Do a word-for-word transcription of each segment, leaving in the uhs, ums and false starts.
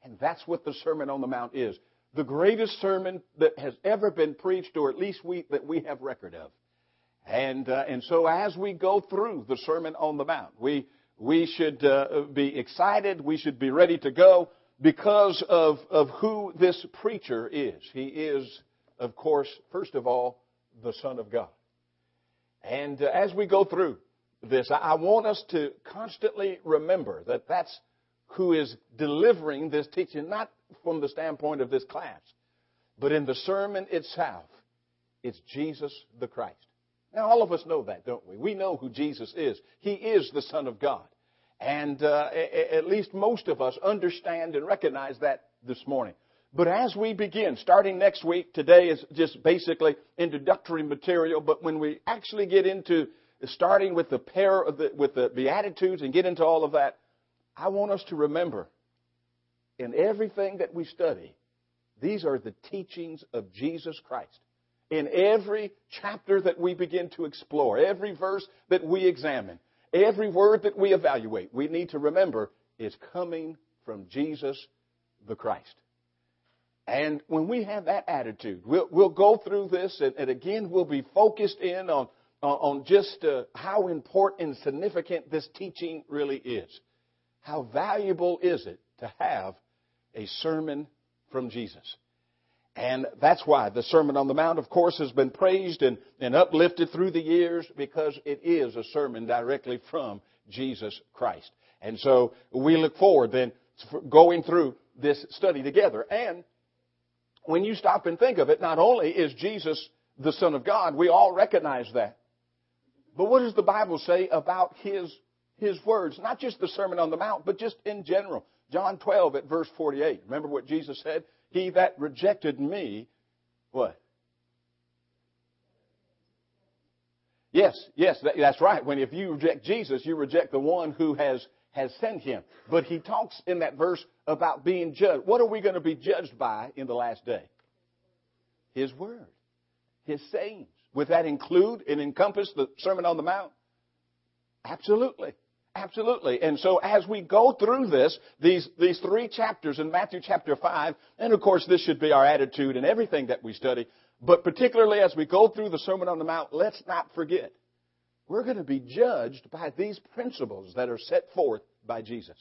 And that's what the Sermon on the Mount is. The greatest sermon that has ever been preached, or at least we, that we have record of. And uh, and so as we go through the Sermon on the Mount, we we should uh, be excited. We should be ready to go because of, of who this preacher is. He is, of course, first of all, the Son of God. And uh, as we go through this, I, I want us to constantly remember that that's who is delivering this teaching, not from the standpoint of this class, but in the sermon itself. It's Jesus the Christ. Now, all of us know that, don't we? We know who Jesus is. He is the Son of God. And uh, at least most of us understand and recognize that this morning. But as we begin, starting next week, today is just basically introductory material. But when we actually get into starting with the pair of the, with the Beatitudes and get into all of that, I want us to remember in everything that we study, these are the teachings of Jesus Christ. In every chapter that we begin to explore, every verse that we examine, every word that we evaluate, we need to remember is coming from Jesus the Christ. And when we have that attitude, we'll, we'll go through this, and, and again, we'll be focused in on, on just uh, how important and significant this teaching really is. How valuable is it to have a sermon from Jesus? And that's why the Sermon on the Mount, of course, has been praised and, and uplifted through the years, because it is a sermon directly from Jesus Christ. And so we look forward then to going through this study together. And when you stop and think of it, not only is Jesus the Son of God, we all recognize that. But what does the Bible say about His, His words? Not just the Sermon on the Mount, but just in general. John twelve at verse forty-eight. Remember what Jesus said? He that rejected me, what? Yes, yes, that, that's right. When if you reject Jesus, you reject the one who has, has sent Him. But He talks in that verse about being judged. What are we going to be judged by in the last day? His Word. His sayings. Would that include and encompass the Sermon on the Mount? Absolutely. Absolutely. And so as we go through this, these, these three chapters in Matthew chapter five, and of course this should be our attitude in everything that we study, but particularly as we go through the Sermon on the Mount, let's not forget, we're going to be judged by these principles that are set forth by Jesus,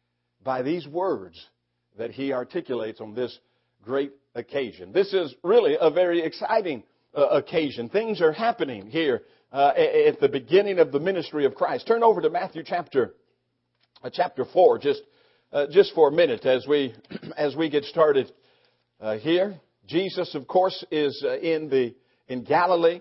by these words that He articulates on this great occasion. This is really a very exciting uh, occasion. Things are happening here Uh, at the beginning of the ministry of Christ. Turn over to Matthew chapter uh, chapter four, just uh, just for a minute as we as we get started uh, here. Jesus, of course, is uh, in the in Galilee.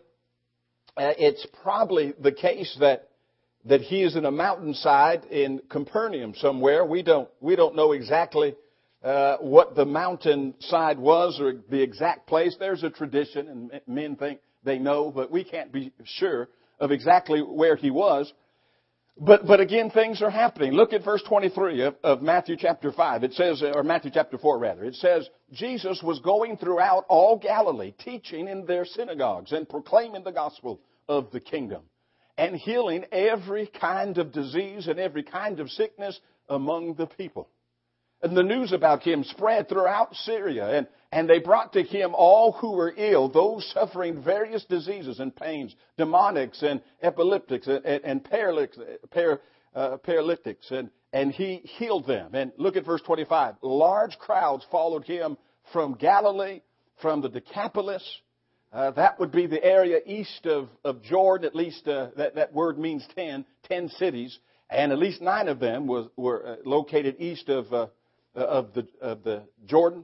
Uh, it's probably the case that that He is in a mountainside in Capernaum somewhere. We don't we don't know exactly uh, what the mountainside was or the exact place. There's a tradition, and men think they know, but we can't be sure of exactly where He was. But but again, things are happening. Look at verse twenty-three of, of Matthew chapter five. It says, or Matthew chapter four rather. It says, Jesus was going throughout all Galilee, teaching in their synagogues and proclaiming the gospel of the kingdom, and healing every kind of disease and every kind of sickness among the people. And the news about Him spread throughout Syria, and, and they brought to Him all who were ill, those suffering various diseases and pains, demonics and epileptics and, and, and paralytics, par, uh, paralytics, and, and He healed them. And look at verse twenty-five. Large crowds followed Him from Galilee, from the Decapolis. Uh, that would be the area east of, of Jordan. At least uh, that, that word means ten, ten cities. And at least nine of them was, were uh, located east of uh, of the of the Jordan.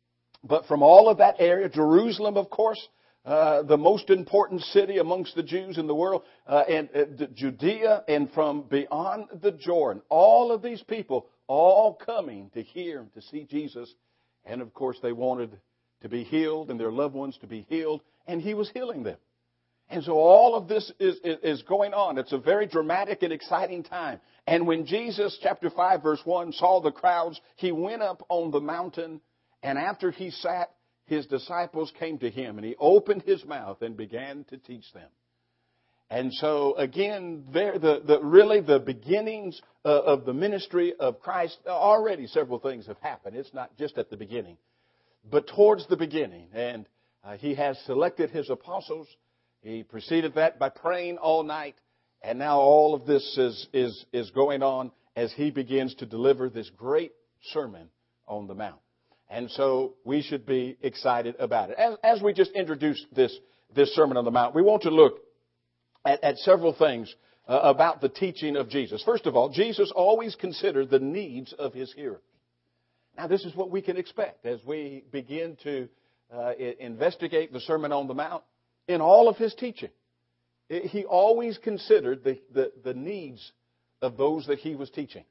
But from all of that area, Jerusalem, of course, uh, the most important city amongst the Jews in the world, uh, and uh, Judea, and from beyond the Jordan, all of these people, all coming to hear and to see Jesus. And of course, they wanted to be healed and their loved ones to be healed, and He was healing them. And so all of this is, is, is going on. It's a very dramatic and exciting time. And when Jesus, chapter five, verse one, saw the crowds, He went up on the mountain, and after He sat, His disciples came to Him, and He opened His mouth and began to teach them. And so, again, there, the, the, really the beginnings uh, of the ministry of Christ, already several things have happened. It's not just at the beginning, but towards the beginning. And uh, He has selected His apostles. He preceded that by praying all night. And now all of this is, is, is going on as He begins to deliver this great Sermon on the Mount. And so we should be excited about it. As, as we just introduced this, this Sermon on the Mount, we want to look At, at several things uh, about the teaching of Jesus. First of all, Jesus always considered the needs of His hearers. Now, this is what we can expect as we begin to uh, investigate the Sermon on the Mount. In all of His teaching, He always considered the, the, the needs of those that He was teaching.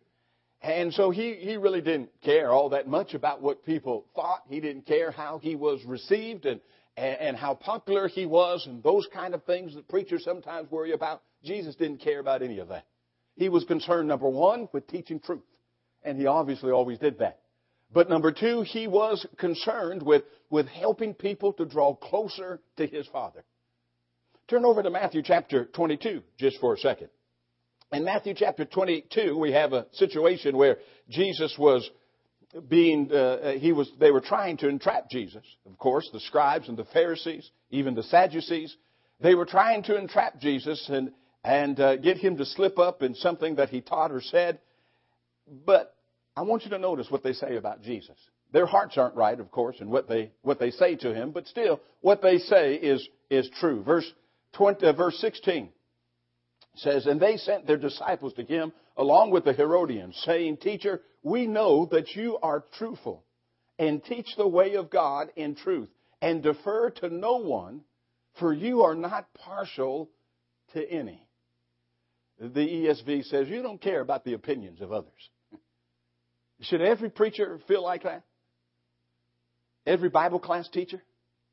And so he, he really didn't care all that much about what people thought. He didn't care how He was received and and how popular He was and those kind of things that preachers sometimes worry about. Jesus didn't care about any of that. He was concerned, number one, with teaching truth. And He obviously always did that. But number two, He was concerned with, with helping people to draw closer to His Father. Turn over to Matthew chapter twenty-two just for a second. In Matthew chapter twenty-two, we have a situation where Jesus was being, uh, he was, they were trying to entrap Jesus. Of course, the scribes and the Pharisees, even the Sadducees, they were trying to entrap Jesus and, and uh, get Him to slip up in something that He taught or said. But I want you to notice what they say about Jesus. Their hearts aren't right, of course, in what they, what they say to Him, but still, what they say is, is true. Verse twenty, uh, verse sixteen says, "And they sent their disciples to Him along with the Herodians, saying, Teacher, we know that you are truthful and teach the way of God in truth and defer to no one, for you are not partial to any." The E S V says, you don't care about the opinions of others. Should every preacher feel like that? Every Bible class teacher?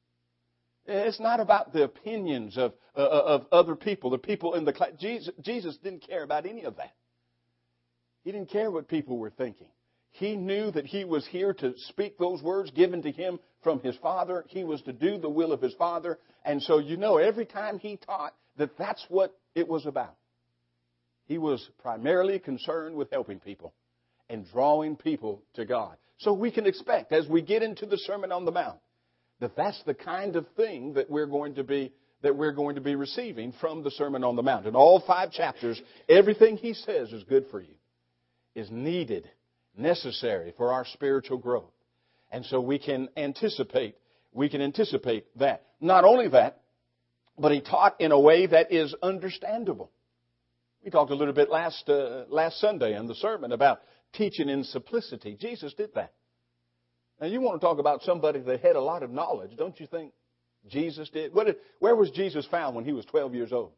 It's not about the opinions of, uh, of other people, the people in the class. Jesus, Jesus didn't care about any of that. He didn't care what people were thinking. He knew that He was here to speak those words given to Him from His Father. He was to do the will of His Father. And so, you know, every time He taught, that that's what it was about. He was primarily concerned with helping people and drawing people to God. So we can expect, as we get into the Sermon on the Mount, that that's the kind of thing that we're going to be that we're going to be receiving from the Sermon on the Mount. In all five chapters, everything He says is good for you, is needed, necessary for our spiritual growth. And so we can anticipate, we can anticipate that. Not only that, but He taught in a way that is understandable. We talked a little bit last uh, last Sunday in the sermon about teaching in simplicity. Jesus did that. Now, you want to talk about somebody that had a lot of knowledge, don't you think Jesus did? What did where was Jesus found when He was twelve years old?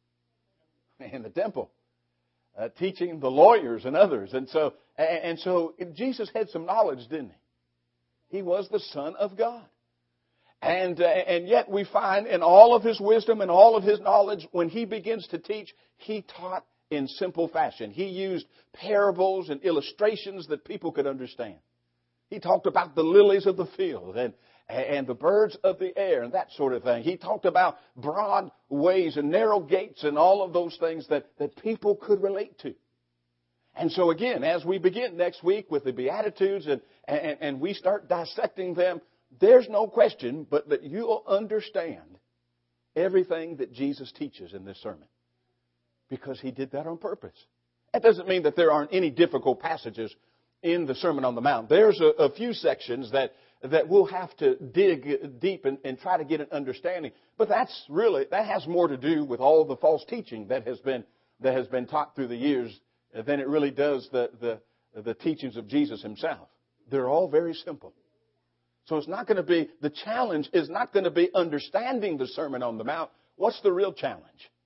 In the temple, uh, teaching the lawyers and others. And so, and, and so Jesus had some knowledge, didn't He? He was the Son of God. And, uh, and yet we find in all of His wisdom and all of His knowledge, when He begins to teach, He taught in simple fashion. He used parables and illustrations that people could understand. He talked about the lilies of the field and, and the birds of the air and that sort of thing. He talked about broad ways and narrow gates and all of those things that, that people could relate to. And so again, as we begin next week with the Beatitudes and, and, and we start dissecting them, there's no question but that you'll understand everything that Jesus teaches in this sermon. Because He did that on purpose. That doesn't mean that there aren't any difficult passages in the Sermon on the Mount. There's a, a few sections that, that we'll have to dig deep and, and try to get an understanding. But that's really, that has more to do with all the false teaching that has been, that has been taught through the years than it really does the, the, the teachings of Jesus Himself. They're all very simple. So it's not going to be, the challenge is not going to be understanding the Sermon on the Mount. What's the real challenge?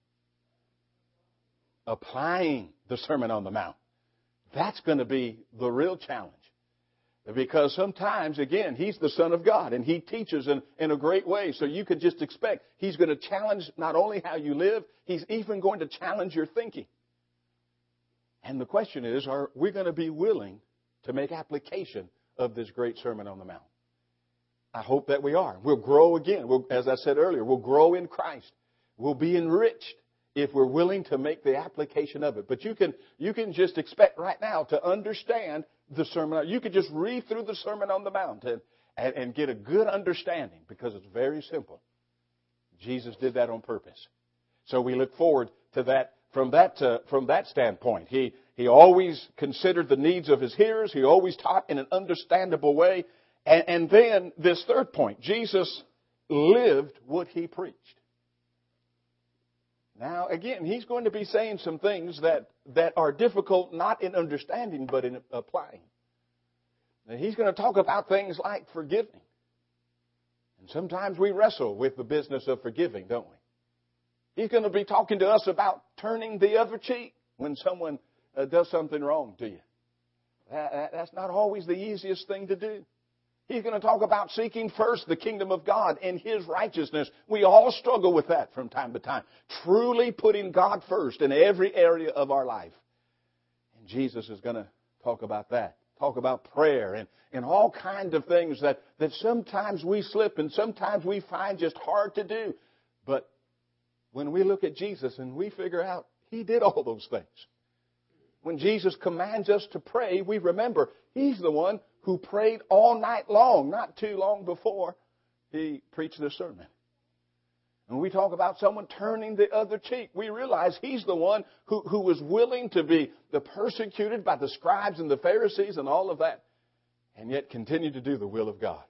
Applying the Sermon on the Mount. That's going to be the real challenge. Because sometimes, again, He's the Son of God and He teaches in, in a great way. So you could just expect He's going to challenge not only how you live, He's even going to challenge your thinking. And the question is, are we going to be willing to make application of this great Sermon on the Mount? I hope that we are. We'll grow again. We'll, as I said earlier, we'll grow in Christ. will be enriched if we're willing to make the application of it. But you can, you can just expect right now to understand the Sermon. You could just read through the Sermon on the Mount and, and, and get a good understanding because it's very simple. Jesus did that on purpose. So we look forward to that from that, uh, from that standpoint. He, he always considered the needs of his hearers. He always taught in an understandable way. And, and then this third point, Jesus lived what he preached. Now, again, he's going to be saying some things that, that are difficult not in understanding but in applying. Now, he's going to talk about things like forgiving. And sometimes we wrestle with the business of forgiving, don't we? He's going to be talking to us about turning the other cheek when someone uh, does something wrong to you. That, that's not always the easiest thing to do. He's going to talk about seeking first the kingdom of God and His righteousness. We all struggle with that from time to time. Truly putting God first in every area of our life. And Jesus is going to talk about that. Talk about prayer and, and all kinds of things that, that sometimes we slip and sometimes we find just hard to do. But when we look at Jesus and we figure out He did all those things. When Jesus commands us to pray, we remember He's the one who prayed all night long, not too long before He preached the sermon. When we talk about someone turning the other cheek, we realize He's the one who, who was willing to be the persecuted by the scribes and the Pharisees and all of that, and yet continued to do the will of God.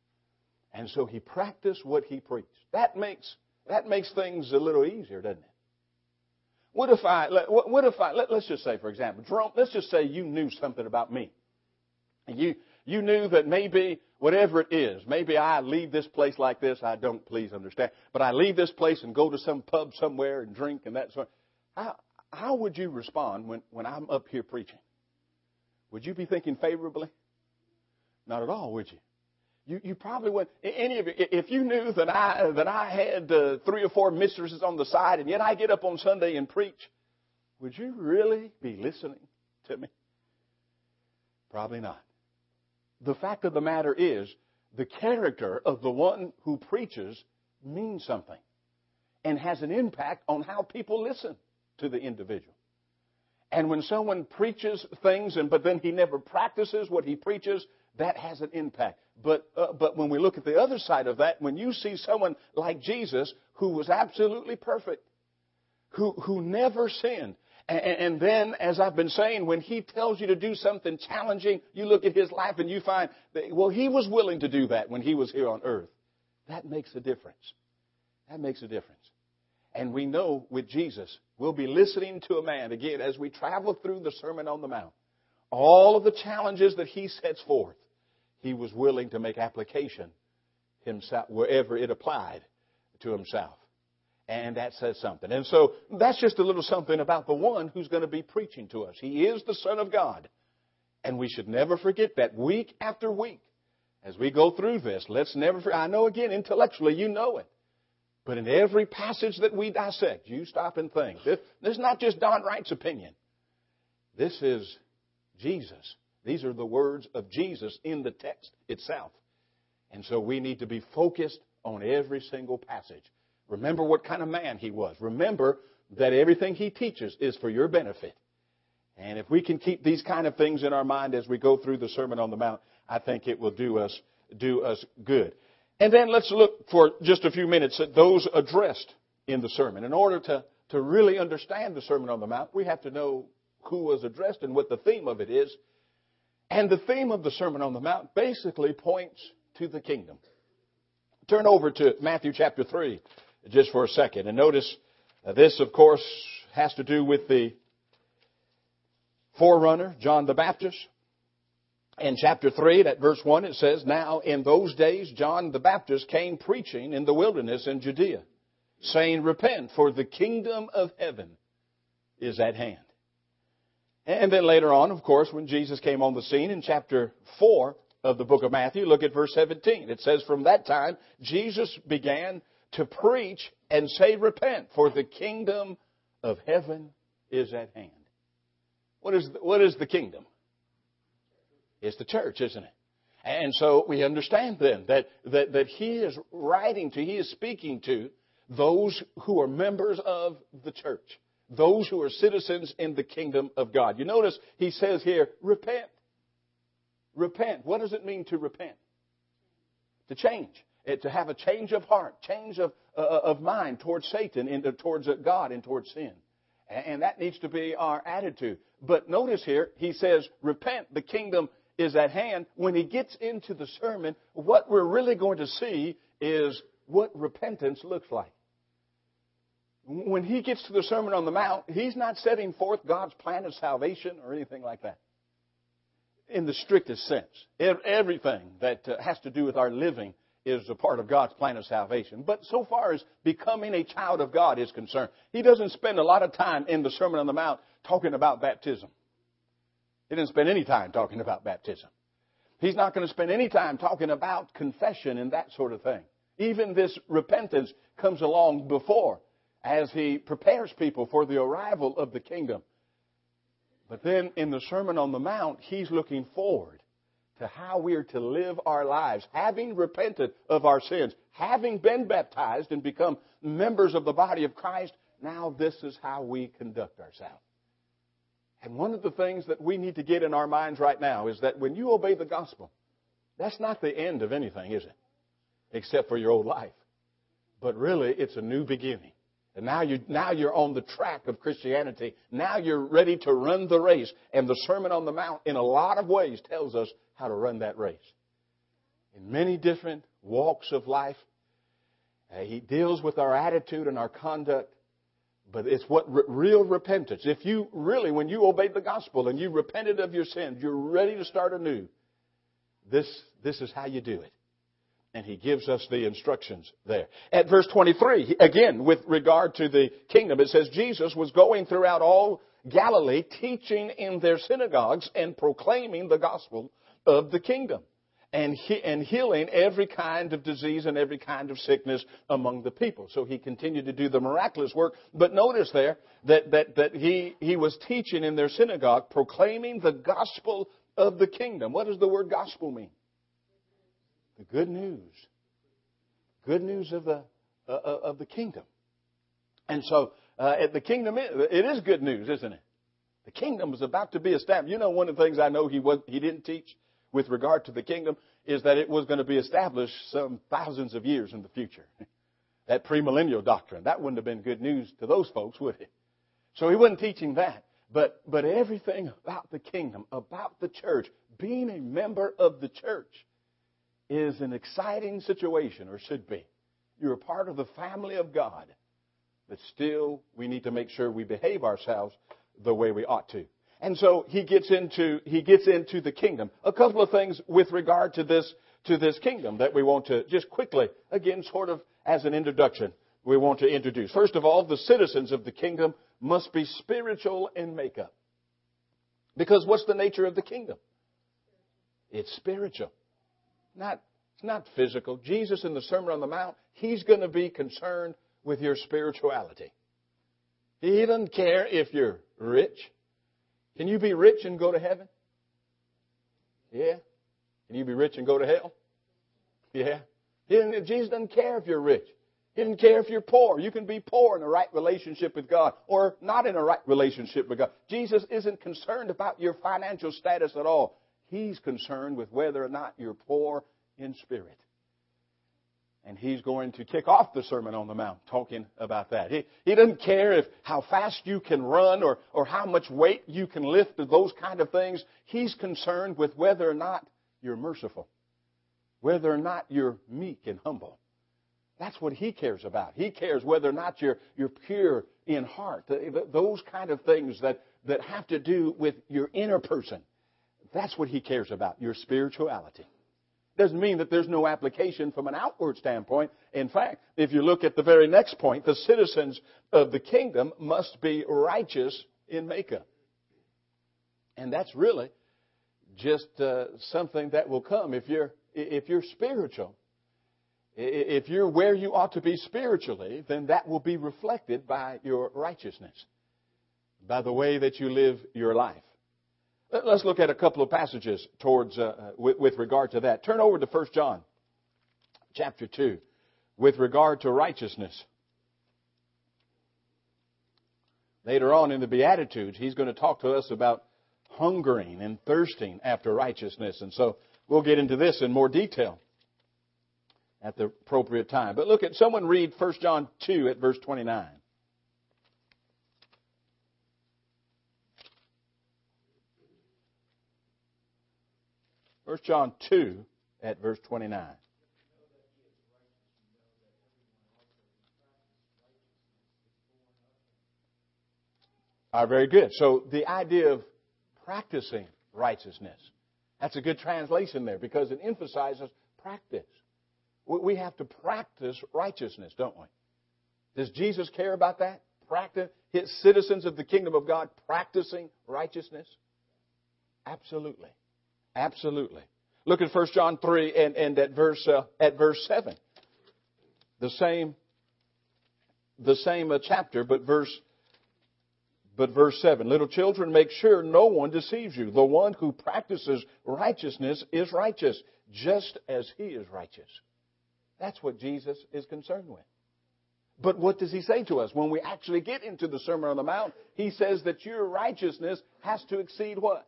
And so He practiced what He preached. That makes That makes things a little easier, doesn't it? What if I, what if I, let, let's just say, for example, Jerome, let's just say you knew something about me. You, you knew that maybe, whatever it is, maybe I leave this place like this, I don't, please understand, but I leave this place and go to some pub somewhere and drink and that sort of, how, how would you respond when, when I'm up here preaching? Would you be thinking favorably? Not at all, would you? You, you probably wouldn't. Any of you, if you knew that I that I had uh, three or four mistresses on the side, and yet I get up on Sunday and preach, would you really be listening to me? Probably not. The fact of the matter is, the character of the one who preaches means something, and has an impact on how people listen to the individual. And when someone preaches things, and but then he never practices what he preaches, that has an impact. But uh, but when we look at the other side of that, when you see someone like Jesus, who was absolutely perfect, who who never sinned, and, and then, as I've been saying, when He tells you to do something challenging, you look at His life and you find that, well, He was willing to do that when He was here on earth. That makes a difference. That makes a difference. And we know with Jesus, we'll be listening to a man, again, as we travel through the Sermon on the Mount, all of the challenges that He sets forth, He was willing to make application Himself wherever it applied to Himself. And that says something. And so that's just a little something about the one who's going to be preaching to us. He is the Son of God. And we should never forget that week after week. As we go through this, let's never forget. I know, again, intellectually you know it. But in every passage that we dissect, you stop and think. This, this is not just Don Wright's opinion. This is Jesus. These are the words of Jesus in the text itself. And so we need to be focused on every single passage. Remember what kind of man He was. Remember that everything He teaches is for your benefit. And if we can keep these kind of things in our mind as we go through the Sermon on the Mount, I think it will do us, do us good. And then let's look for just a few minutes at those addressed in the sermon. In order to, to really understand the Sermon on the Mount, we have to know who was addressed and what the theme of it is. And the theme of the Sermon on the Mount basically points to the kingdom. Turn over to Matthew chapter three just for a second. And notice uh, this, of course, has to do with the forerunner, John the Baptist. In chapter three, at verse one, it says, "Now in those days John the Baptist came preaching in the wilderness in Judea, saying, 'Repent, for the kingdom of heaven is at hand.'" And then later on, of course, when Jesus came on the scene in chapter four of the book of Matthew, look at verse seventeen. It says, "From that time, Jesus began to preach and say, 'Repent, for the kingdom of heaven is at hand.'" What is the, what is the kingdom? It's the church, isn't it? And so we understand then that, that, that He is writing to, He is speaking to those who are members of the church, those who are citizens in the kingdom of God. You notice he says here, repent. Repent. What does it mean to repent? To change. It, to have a change of heart, change of, uh, of mind towards Satan, and towards God, and towards sin. And, and that needs to be our attitude. But notice here, he says, repent, the kingdom is at hand. When he gets into the sermon, what we're really going to see is what repentance looks like. When he gets to the Sermon on the Mount, he's not setting forth God's plan of salvation or anything like that. In the strictest sense. Everything that has to do with our living is a part of God's plan of salvation. But so far as becoming a child of God is concerned, he doesn't spend a lot of time in the Sermon on the Mount talking about baptism. He didn't spend any time talking about baptism. He's not going to spend any time talking about confession and that sort of thing. Even this repentance comes along before, as he prepares people for the arrival of the kingdom. But then in the Sermon on the Mount, he's looking forward to how we are to live our lives, having repented of our sins, having been baptized and become members of the body of Christ. Now this is how we conduct ourselves. And one of the things that we need to get in our minds right now is that when you obey the gospel, that's not the end of anything, is it? Except for your old life. But really, it's a new beginning. And now, you, now you're on the track of Christianity. Now you're ready to run the race. And the Sermon on the Mount, in a lot of ways, tells us how to run that race. In many different walks of life, uh, he deals with our attitude and our conduct. But it's what re- real repentance. If you really, when you obeyed the gospel and you repented of your sins, you're ready to start anew. This, this is how you do it. And he gives us the instructions there. At verse twenty-three, again, with regard to the kingdom, it says, Jesus was going throughout all Galilee, teaching in their synagogues and proclaiming the gospel of the kingdom. And, he, and healing every kind of disease and every kind of sickness among the people. So he continued to do the miraculous work. But notice there that, that, that he, he was teaching in their synagogue, proclaiming the gospel of the kingdom. What does the word gospel mean? The good news. Good news of the, uh, of the kingdom. And so uh, the kingdom, is, it is good news, isn't it? The kingdom is about to be established. You know, one of the things I know he was, he didn't teach with regard to the kingdom is that it was going to be established some thousands of years in the future. That premillennial doctrine, that wouldn't have been good news to those folks, would it? So he wasn't teaching that. But, but everything about the kingdom, about the church, being a member of the church is an exciting situation, or should be. You're a part of the family of God. But still, we need to make sure we behave ourselves the way we ought to. And so he gets into he gets into the kingdom. A couple of things with regard to this to this kingdom that we want to just quickly, again, sort of as an introduction, we want to introduce. First of all, the citizens of the kingdom must be spiritual in makeup. Because what's the nature of the kingdom? It's spiritual. Not, it's not physical. Jesus in the Sermon on the Mount, he's going to be concerned with your spirituality. He doesn't care if you're rich. Can you be rich and go to heaven? Yeah. Can you be rich and go to hell? Yeah. He didn't, Jesus doesn't care if you're rich. He doesn't care if you're poor. You can be poor in a right relationship with God or not in a right relationship with God. Jesus isn't concerned about your financial status at all. He's concerned with whether or not you're poor in spirit. And he's going to kick off the Sermon on the Mount talking about that. He, he doesn't care if how fast you can run or, or how much weight you can lift or those kind of things. He's concerned with whether or not you're merciful, whether or not you're meek and humble. That's what he cares about. He cares whether or not you're, you're pure in heart. Those kind of things that, that have to do with your inner person. That's what he cares about, your spirituality. Doesn't mean that there's no application from an outward standpoint. In fact, if you look at the very next point, the citizens of the kingdom must be righteous in makeup. And that's really just uh, something that will come if you're if you're spiritual. If you're where you ought to be spiritually, then that will be reflected by your righteousness, by the way that you live your life. Let's look at a couple of passages towards uh, with, with regard to that. Turn over to First John chapter two with regard to righteousness. Later on in the Beatitudes, He's going to talk to us about hungering and thirsting after righteousness. And so we'll get into this in more detail at the appropriate time. But look at, someone read First John two at verse twenty-nine. First John two at verse twenty-nine. All right, very good. So the idea of practicing righteousness, that's a good translation there because it emphasizes practice. We have to practice righteousness, don't we? Does Jesus care about that? Practice, His citizens of the kingdom of God practicing righteousness? Absolutely. Absolutely. Look at First John three and, and at verse uh, at verse seven. The same the same uh, chapter, but verse but verse seven. Little children, make sure no one deceives you. The one who practices righteousness is righteous, just as He is righteous. That's what Jesus is concerned with. But what does He say to us? When we actually get into the Sermon on the Mount, He says that your righteousness has to exceed what?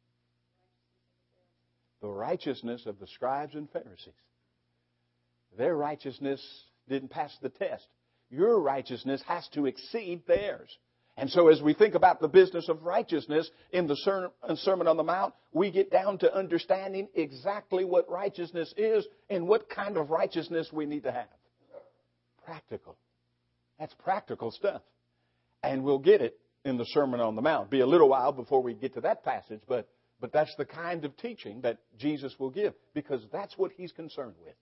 The righteousness of the scribes and Pharisees. Their righteousness didn't pass the test. Your righteousness has to exceed theirs. And so as we think about the business of righteousness in the Sermon on the Mount, we get down to understanding exactly what righteousness is and what kind of righteousness we need to have. Practical. That's practical stuff. And we'll get it in the Sermon on the Mount. It'll be a little while before we get to that passage, but, but that's the kind of teaching that Jesus will give because that's what He's concerned with.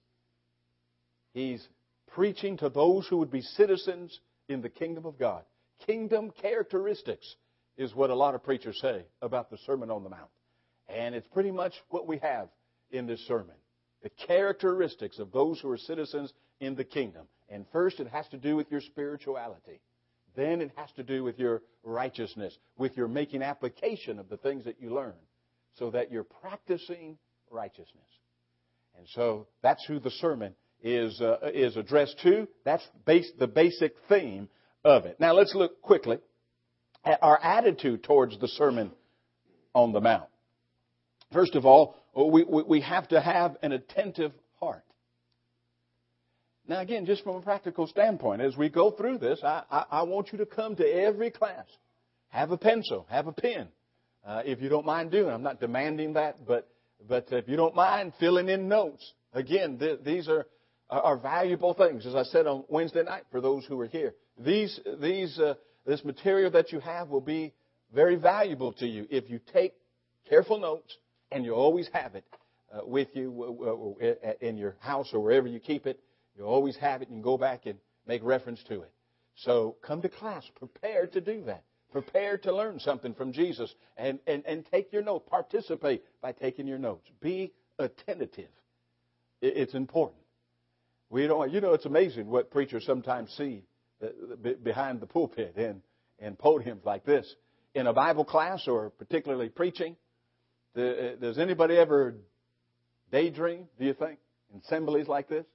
He's preaching to those who would be citizens in the kingdom of God. Kingdom characteristics is what a lot of preachers say about the Sermon on the Mount. And it's pretty much what we have in this sermon. The characteristics of those who are citizens in the kingdom. And first, it has to do with your spirituality. Then it has to do with your righteousness, with your making application of the things that you learn, so that you're practicing righteousness. And so that's who the sermon is uh, is addressed to. That's base, the basic theme of it. Now let's look quickly at our attitude towards the Sermon on the Mount. First of all, we, we, we have to have an attentive heart. Now again, just from a practical standpoint, as we go through this, I, I, I want you to come to every class. Have a pencil, have a pen. Uh, if you don't mind doing it. I'm not demanding that, but but if you don't mind filling in notes. Again, th- these are, are valuable things, as I said on Wednesday night for those who are here. These, these, uh, this material that you have will be very valuable to you if you take careful notes, and you always have it uh, with you uh, in your house or wherever you keep it. You always have it, and you can go back and make reference to it. So come to class prepared to do that, prepared to learn something from Jesus, and, and, and take your note. Participate by taking your notes. Be attentive. It's important. We don't, you know, it's amazing what preachers sometimes see behind the pulpit and, and podiums like this. In a Bible class or particularly preaching, the, does anybody ever daydream, do you think, in assemblies like this?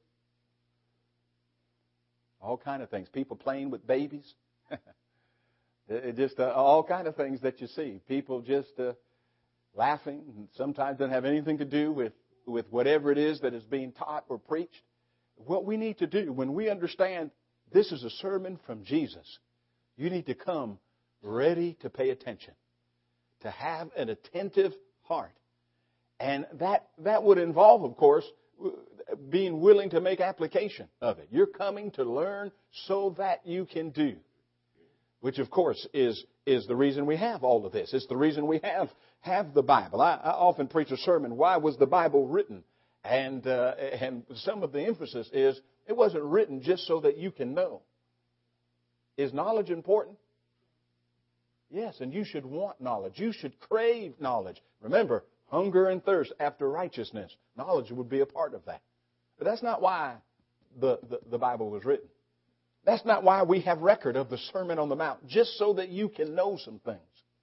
All kind of things. People playing with babies. it just uh, all kind of things that you see. People just uh, laughing. And sometimes doesn't have anything to do with, with whatever it is that is being taught or preached. What we need to do when we understand this is a sermon from Jesus, you need to come ready to pay attention, to have an attentive heart. And that, that would involve, of course, being willing to make application of it. You're coming to learn so that you can do, which, of course, is, is the reason we have all of this. It's the reason we have, have the Bible. I, I often preach a sermon, why was the Bible written? And, uh, and some of the emphasis is it wasn't written just so that you can know. Is knowledge important? Yes, and you should want knowledge. You should crave knowledge. Remember, hunger and thirst after righteousness. Knowledge would be a part of that. But that's not why the, the, the Bible was written. That's not why we have record of the Sermon on the Mount, just so that you can know some things.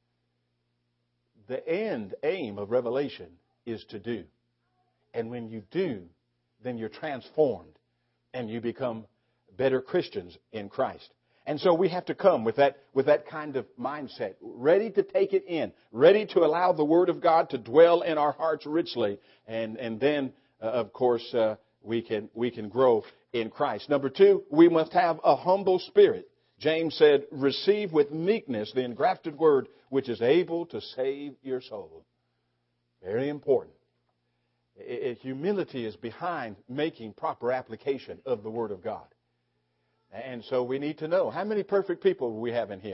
The end aim of Revelation is to do. And when you do, then you're transformed and you become better Christians in Christ. And so we have to come with that, with that kind of mindset, ready to take it in, ready to allow the Word of God to dwell in our hearts richly. And, and then, uh, of course, uh, we can, we can grow in Christ. Number two, we must have a humble spirit. James said, receive with meekness the engrafted Word, which is able to save your soul. Very important. It, it, humility is behind making proper application of the Word of God. And so we need to know, how many perfect people we have in here?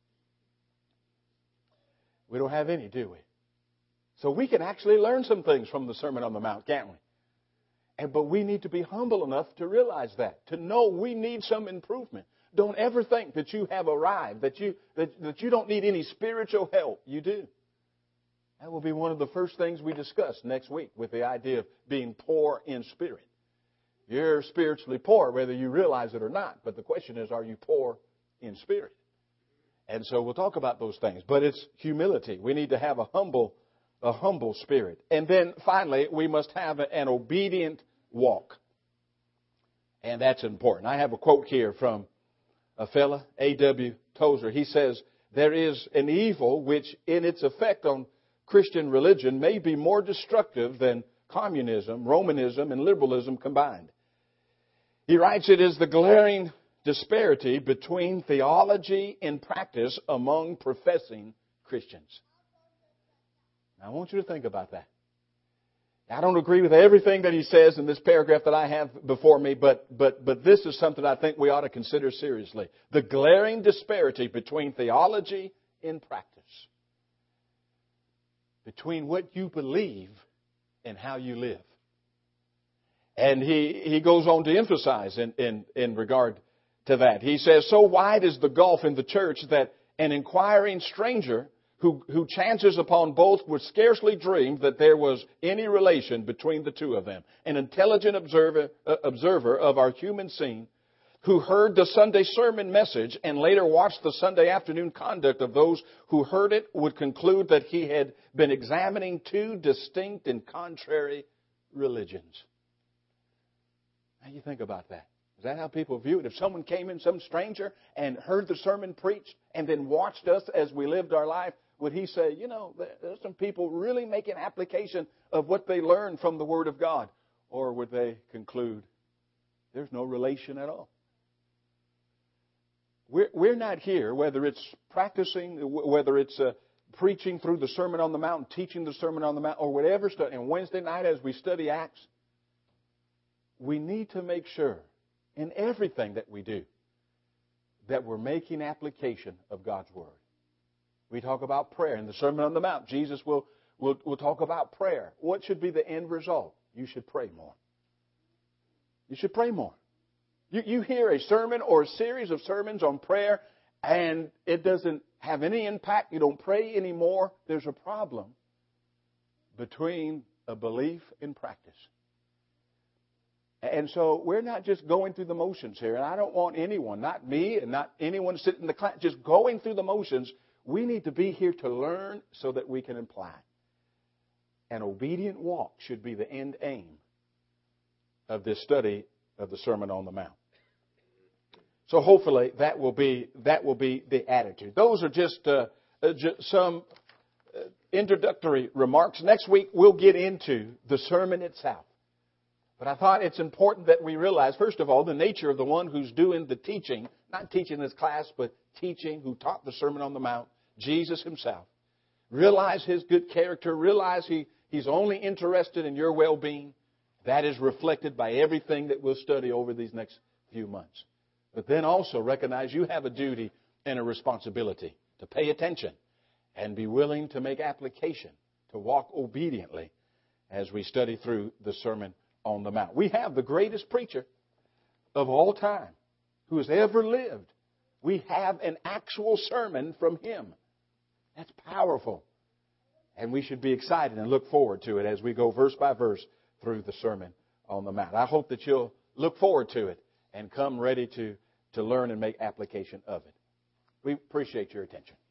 We don't have any, do we? So we can actually learn some things from the Sermon on the Mount, can't we? And, but we need to be humble enough to realize that, to know we need some improvement. Don't ever think that you have arrived, that you, that, that you don't need any spiritual help. You do. That will be one of the first things we discuss next week with the idea of being poor in spirit. You're spiritually poor, whether you realize it or not. But the question is, are you poor in spirit? And so we'll talk about those things. But it's humility. We need to have a humble, a humble spirit. And then finally, we must have an obedient walk. And that's important. I have a quote here from a fella, A W Tozer. He says, there is an evil which in its effect on Christian religion may be more destructive than communism, Romanism, and liberalism combined. He writes, it is the glaring disparity between theology and practice among professing Christians. Now, I want you to think about that. I don't agree with everything that he says in this paragraph that I have before me, but, but, but this is something I think we ought to consider seriously. The glaring disparity between theology and practice. Between what you believe and how you live. And he, he goes on to emphasize in, in, in regard to that. He says, so wide is the gulf in the church that an inquiring stranger who, who chances upon both would scarcely dream that there was any relation between the two of them. An intelligent observer, uh, observer of our human scene who heard the Sunday sermon message and later watched the Sunday afternoon conduct of those who heard it would conclude that he had been examining two distinct and contrary religions. How do you think about that? Is that how people view it? If someone came in, some stranger, and heard the sermon preached and then watched us as we lived our life, would he say, you know, there's some people really making application of what they learned from the Word of God? Or would they conclude there's no relation at all? We're, we're not here, whether it's practicing, whether it's uh, preaching through the Sermon on the Mount, teaching the Sermon on the Mount, or whatever. And Wednesday night as we study Acts, we need to make sure in everything that we do that we're making application of God's Word. We talk about prayer in the Sermon on the Mount. Jesus will, will, will talk about prayer. What should be the end result? You should pray more. You should pray more. You, you hear a sermon or a series of sermons on prayer and it doesn't have any impact. You don't pray anymore. There's a problem between a belief and practice. And so we're not just going through the motions here. And I don't want anyone, not me and not anyone sitting in the class, just going through the motions. We need to be here to learn so that we can apply. An obedient walk should be the end aim of this study of the Sermon on the Mount. So hopefully that will be that will be the attitude. Those are just, uh, uh, just some uh, introductory remarks. Next week we'll get into the sermon itself. But I thought it's important that we realize, first of all, the nature of the one who's doing the teaching, not teaching this class, but teaching, who taught the Sermon on the Mount, Jesus himself. Realize his good character. Realize he, he's only interested in your well-being. That is reflected by everything that we'll study over these next few months. But then also recognize you have a duty and a responsibility to pay attention and be willing to make application, to walk obediently as we study through the Sermon on the Mount. We have the greatest preacher of all time who has ever lived. We have an actual sermon from him. That's powerful. And we should be excited and look forward to it as we go verse by verse through the Sermon on the Mount. I hope that you'll look forward to it and come ready to, to learn and make application of it. We appreciate your attention.